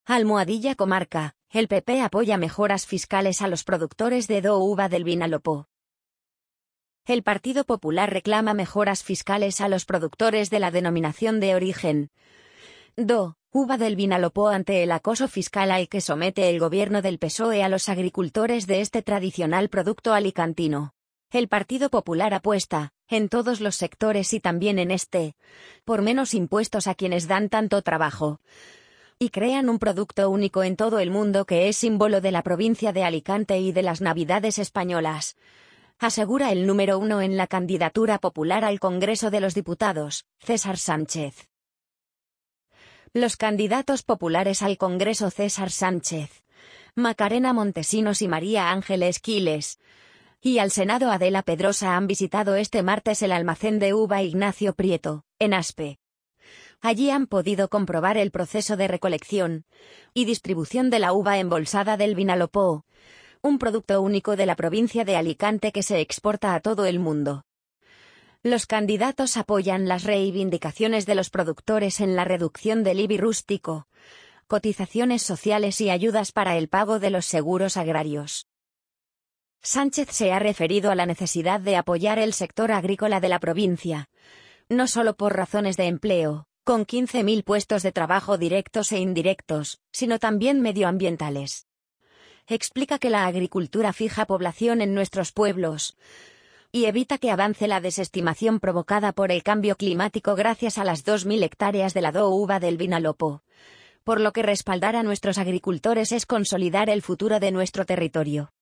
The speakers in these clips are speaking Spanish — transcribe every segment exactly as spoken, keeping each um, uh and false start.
Almohadilla Comarca, el P P apoya mejoras fiscales a los productores de do uva del Vinalopó. El Partido Popular reclama mejoras fiscales a los productores de la denominación de origen do uva del Vinalopó ante el acoso fiscal al que somete el gobierno del P S O E a los agricultores de este tradicional producto alicantino. El Partido Popular apuesta, en todos los sectores y también en este, por menos impuestos a quienes dan tanto trabajo. Y crean un producto único en todo el mundo que es símbolo de la provincia de Alicante y de las Navidades españolas, asegura el número uno en la candidatura popular al Congreso de los Diputados, César Sánchez. Los candidatos populares al Congreso César Sánchez, Macarena Montesinos y María Ángeles Quiles, y al Senado Adela Pedrosa han visitado este martes el almacén de uva Ignacio Prieto, en Aspe. Allí han podido comprobar el proceso de recolección y distribución de la uva embolsada del Vinalopó, un producto único de la provincia de Alicante que se exporta a todo el mundo. Los candidatos apoyan las reivindicaciones de los productores en la reducción del I B I rústico, cotizaciones sociales y ayudas para el pago de los seguros agrarios. Sánchez se ha referido a la necesidad de apoyar el sector agrícola de la provincia, no solo por razones de empleo, con quince mil puestos de trabajo directos e indirectos, sino también medioambientales. Explica que la agricultura fija población en nuestros pueblos y evita que avance la desestimación provocada por el cambio climático gracias a las dos mil hectáreas de la do uva del Vinalopó, por lo que respaldar a nuestros agricultores es consolidar el futuro de nuestro territorio.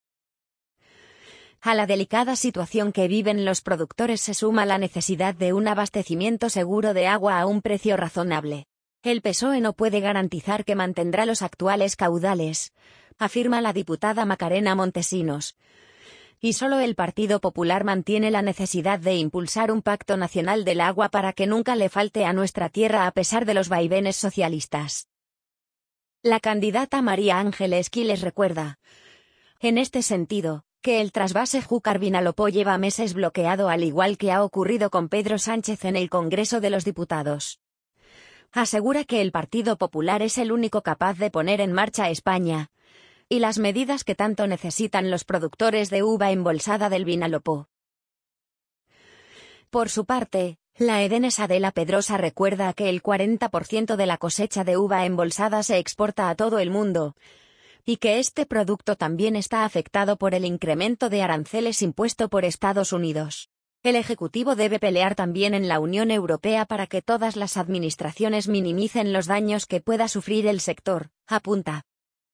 A la delicada situación que viven los productores se suma la necesidad de un abastecimiento seguro de agua a un precio razonable. El P S O E no puede garantizar que mantendrá los actuales caudales, afirma la diputada Macarena Montesinos. Y solo el Partido Popular mantiene la necesidad de impulsar un pacto nacional del agua para que nunca le falte a nuestra tierra a pesar de los vaivenes socialistas. La candidata María Ángeles Quiles recuerda, en este sentido, que el trasvase Júcar-Vinalopó lleva meses bloqueado al igual que ha ocurrido con Pedro Sánchez en el Congreso de los Diputados. Asegura que el Partido Popular es el único capaz de poner en marcha España y las medidas que tanto necesitan los productores de uva embolsada del Vinalopó. Por su parte, la edenes Adela Pedrosa recuerda que el cuarenta por ciento de la cosecha de uva embolsada se exporta a todo el mundo, y que este producto también está afectado por el incremento de aranceles impuesto por Estados Unidos. El Ejecutivo debe pelear también en la Unión Europea para que todas las administraciones minimicen los daños que pueda sufrir el sector, apunta.